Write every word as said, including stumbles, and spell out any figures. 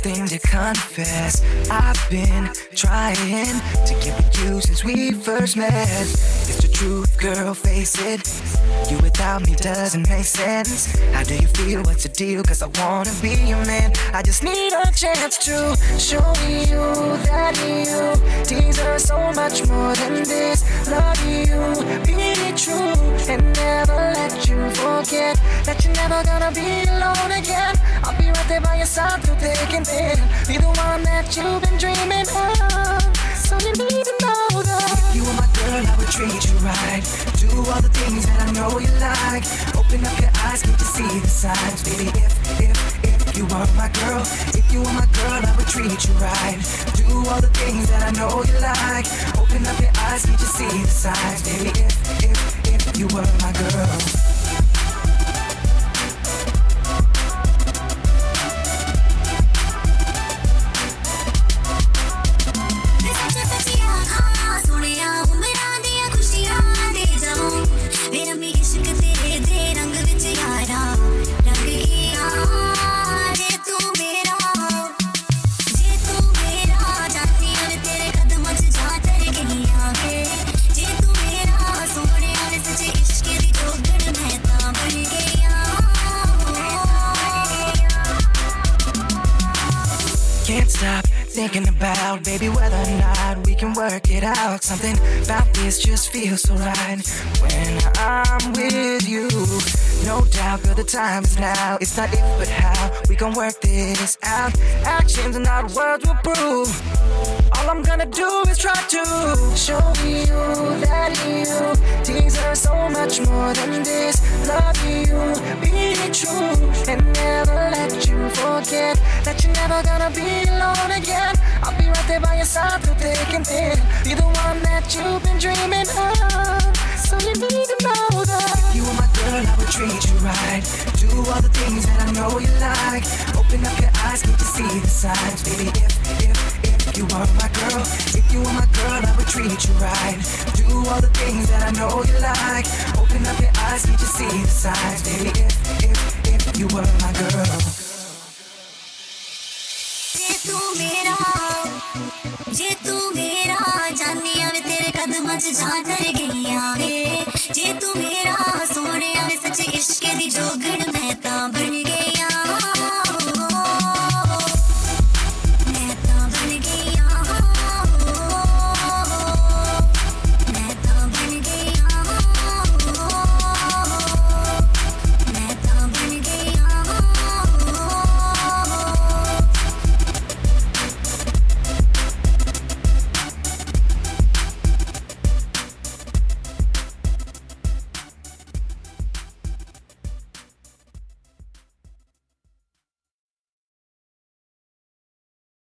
something to confess. I've been trying to get with you since we first met. It's the truth, girl, face it. You without me doesn't make sense. How do you feel? What's the deal? Cause I wanna be your man. I just need a chance to show you that you deserve so much more than this. Love you, be true, and never let you forget that you're never gonna be alone again. I'll be right there by your side through thick and thin. Be the one that you've been dreaming of. So you need to know that if you were my girl, I would treat you right. Do all the things that I know you like. Open up your eyes, get to see the signs. Baby, if, if, if you were my girl, if you were my girl, I would treat you right. Do all the things that I know you like. Open up your eyes, get to see the signs. Baby, if, if, if you were my girl. Can't stop thinking about, baby, whether or not we can work it out. Something about this just feels so right when I'm with you. No doubt, girl, the time is now. It's not if, but how we gon' work this out. Actions and not words will prove. All I'm gonna do is try to show you that you deserve so much more than this. Love you, be true, and never let you forget that you're never gonna be alone again. I'll be right there by your side through thick and thin. Be the one that you've been dreaming of. So you need to know that if you were my girl, I would treat you right. Do all the things that I know you like. Open up your eyes, get to see the signs. Baby, if, if, if you were my girl, if you were my girl, I would treat you right. Do all the things that I know you like. Open up your eyes, get to see the signs. Baby, if, if, if you were my girl. जे तू मेरा जे तू मेरा जानिया वे तेरे कदमां च जा कर गईया वे